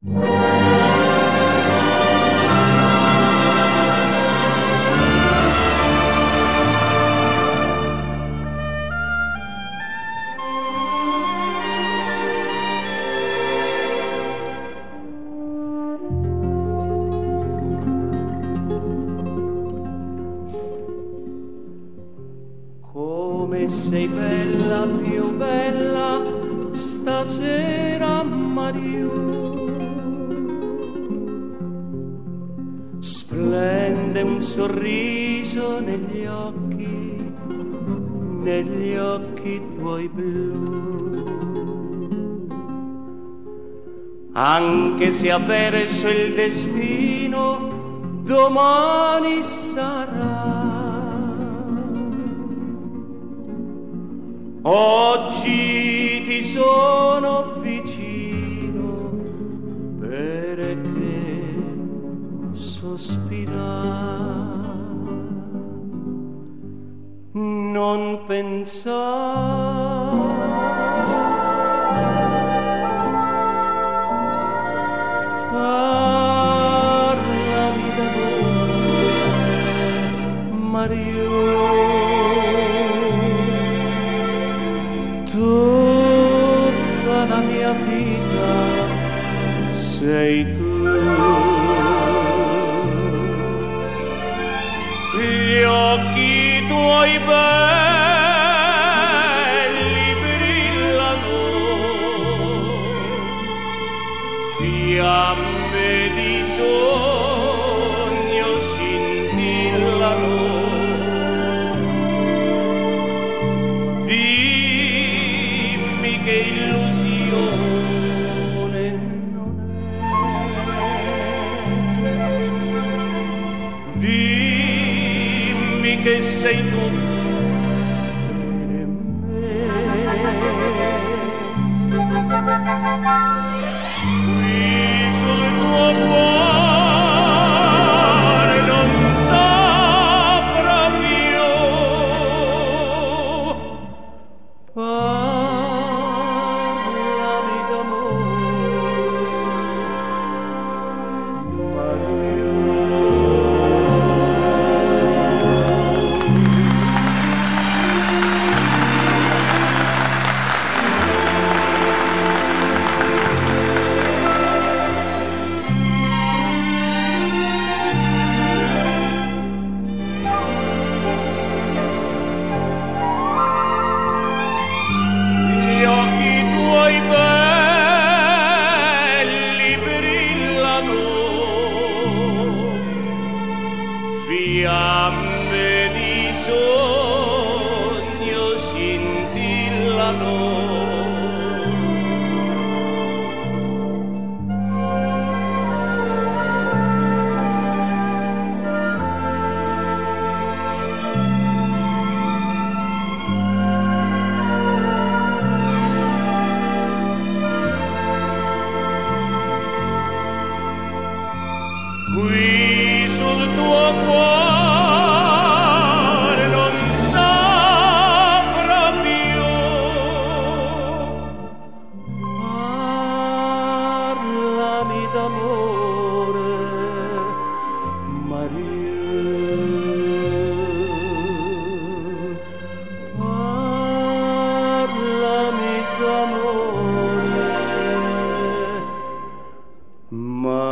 Come sei bella, più bella, stasera Mario. Splende un sorriso negli occhi tuoi blu. Anche se avverso il destino domani sarà, oggi ti sono vicino perché sospirare non pensare. Parlami d'amore, Mario. Tutta la mia vita sei tu. Gli occhi tuoi belli brillano, fiamme di sogno scintillano. Dimmi che illusione non è, dimmi che sei tu per me. Qui sul tuo cuore non saprà più. Parlami d'amore, Mario. Gli occhi tuoi belli brillano, fiamme di sogno scintillano. Qui sul tuo cuore non saprà più. Parlami d'amore, Mario. Parlami d'amore, Mario.